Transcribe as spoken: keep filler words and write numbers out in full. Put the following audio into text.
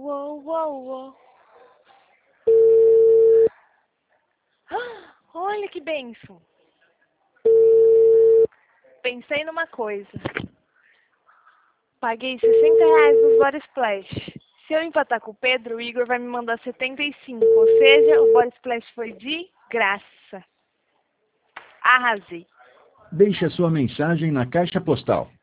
uou, uou, uou. Ah, olha que benção. Pensei numa coisa. Paguei sessenta reais nos Body Splash. Se eu empatar com o Pedro, o Igor vai me mandar setenta e cinco. Ou seja, o Body Splash foi de graça. Arrasei. Deixe a sua mensagem na caixa postal